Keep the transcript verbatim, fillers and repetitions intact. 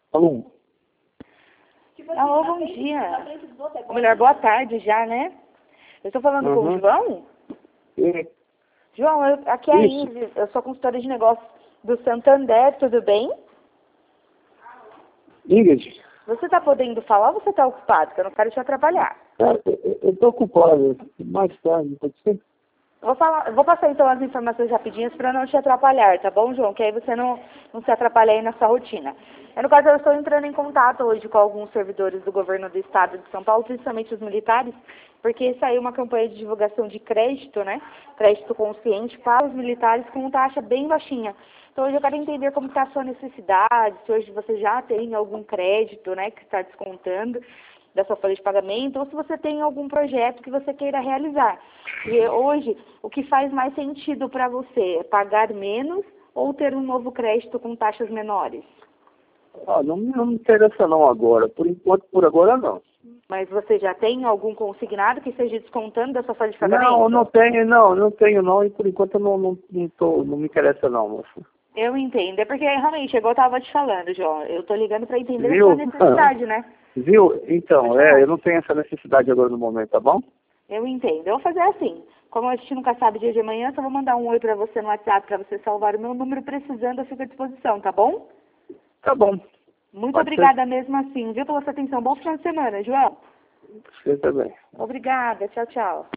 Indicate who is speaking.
Speaker 1: Alô?
Speaker 2: Alô, bom dia. Ou melhor, boa tarde já, né? Eu estou falando com o
Speaker 1: Uhum.
Speaker 2: João?
Speaker 1: É.
Speaker 2: João, eu, aqui é a
Speaker 1: Isso.
Speaker 2: Ingrid, eu sou consultora de negócios do Santander, tudo bem?
Speaker 1: Ingrid,
Speaker 2: Você está podendo falar ou você está ocupado? Que eu não quero te atrapalhar.
Speaker 1: cara, eu estou ocupado. Mais tarde, pode ser?
Speaker 2: Eu vou, falar, eu vou passar então as informações rapidinhas para não te atrapalhar, tá bom, João? Que aí você não, não se atrapalha aí na sua rotina. Eu, no caso, eu estou entrando em contato hoje com alguns servidores do governo do estado de São Paulo, principalmente os militares, porque saiu uma campanha de divulgação de crédito, né? Crédito consciente para os militares com taxa bem baixinha. Então hoje eu quero entender como está a sua necessidade, se hoje você já tem algum crédito, né, que está descontando da sua folha de pagamento, ou se você tem algum projeto que você queira realizar. E hoje, o que faz mais sentido para você é pagar menos ou ter um novo crédito com taxas menores?
Speaker 1: Ah, não, me- não me interessa não agora. Por enquanto, por agora não.
Speaker 2: Mas você já tem algum consignado que esteja descontando da sua folha de pagamento?
Speaker 1: Não, não tenho, não, não tenho não. E por enquanto eu não, não, não, tô, não me interessa não, moço.
Speaker 2: Eu entendo. É porque realmente, igual eu estava te falando, João, eu estou ligando para entender a
Speaker 1: Viu?
Speaker 2: sua necessidade, né?
Speaker 1: Viu? Então,
Speaker 2: Pode
Speaker 1: é,
Speaker 2: falar.
Speaker 1: eu não tenho essa necessidade agora no momento, tá bom?
Speaker 2: Eu entendo. Eu vou fazer assim. Como a gente nunca sabe dia de amanhã, só vou mandar um oi para você no WhatsApp para você salvar o meu número. Precisando, eu fico à disposição, tá bom?
Speaker 1: Tá bom.
Speaker 2: Muito
Speaker 1: Pode ser.
Speaker 2: obrigada mesmo assim, viu, pela sua atenção. Bom final de semana, João.
Speaker 1: Você também.
Speaker 2: Obrigada. Tchau, tchau.